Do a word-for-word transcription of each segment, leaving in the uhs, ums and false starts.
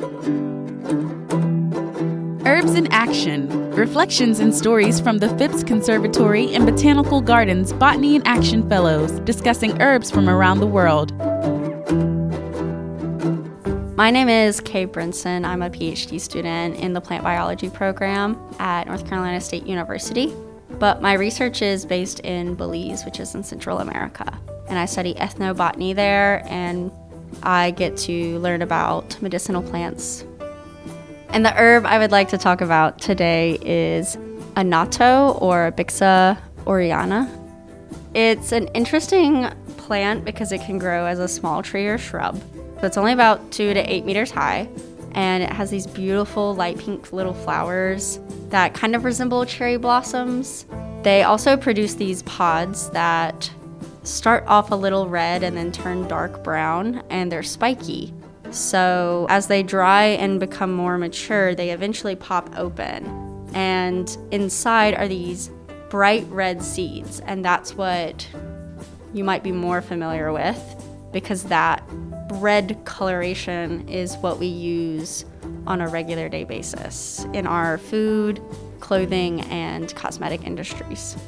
Herbs in Action, reflections and stories from the Phipps Conservatory and Botanical Gardens Botany in Action Fellows, discussing herbs from around the world. My name is Kay Brinson. I'm a PhD student in the plant biology program at North Carolina State University, but my research is based in Belize, which is in Central America, and I study ethnobotany there, and I get to learn about medicinal plants. And the herb I would like to talk about today is annatto, or Bixa oreana. It's an interesting plant because it can grow as a small tree or shrub. So it's only about two to eight meters high, and it has these beautiful light pink little flowers that kind of resemble cherry blossoms. They also produce these pods that start off a little red and then turn dark brown, and they're spiky. So as they dry and become more mature, they eventually pop open. And inside are these bright red seeds, and that's what you might be more familiar with, because that red coloration is what we use on a regular day basis in our food, clothing, and cosmetic industries.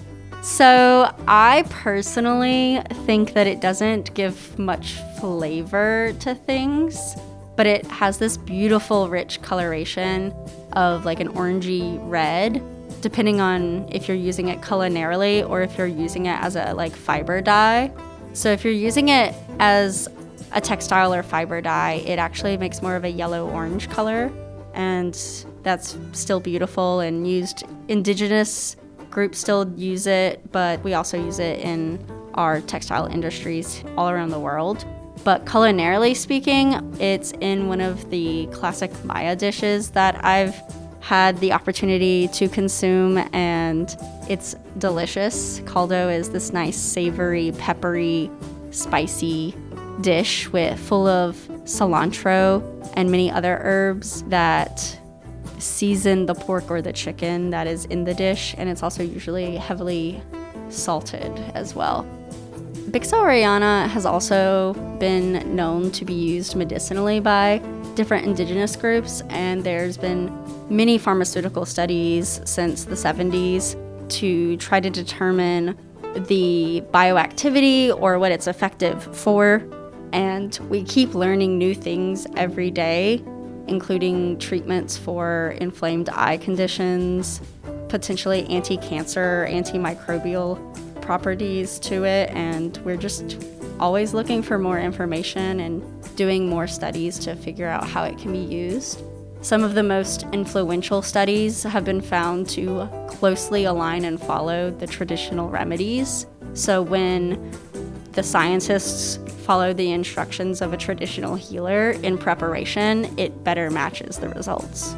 So I personally think that it doesn't give much flavor to things, but it has this beautiful rich coloration of like an orangey red, depending on if you're using it culinarily or if you're using it as a like fiber dye. So if you're using it as a textile or fiber dye, it actually makes more of a yellow-orange color, and that's still beautiful and used. Indigenous groups still use it, but we also use it in our textile industries all around the world. But culinarily speaking, it's in one of the classic Maya dishes that I've had the opportunity to consume, and it's delicious. Caldo is this nice, savory, peppery, spicy dish with full of cilantro and many other herbs that season the pork or the chicken that is in the dish, and it's also usually heavily salted as well. Bixa oreana has also been known to be used medicinally by different indigenous groups, and there's been many pharmaceutical studies since the seventies to try to determine the bioactivity or what it's effective for. And we keep learning new things every day, including treatments for inflamed eye conditions, potentially anti-cancer, antimicrobial properties to it, and we're just always looking for more information and doing more studies to figure out how it can be used. Some of the most influential studies have been found to closely align and follow the traditional remedies. So when the scientists follow the instructions of a traditional healer in preparation, it better matches the results.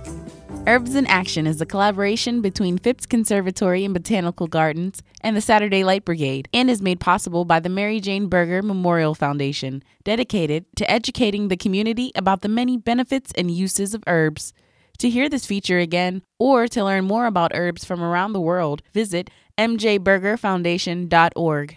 Herbs in Action is a collaboration between Phipps Conservatory and Botanical Gardens and the Saturday Light Brigade, and is made possible by the Mary Jane Berger Memorial Foundation, dedicated to educating the community about the many benefits and uses of herbs. To hear this feature again, or to learn more about herbs from around the world, visit m j berger foundation dot org.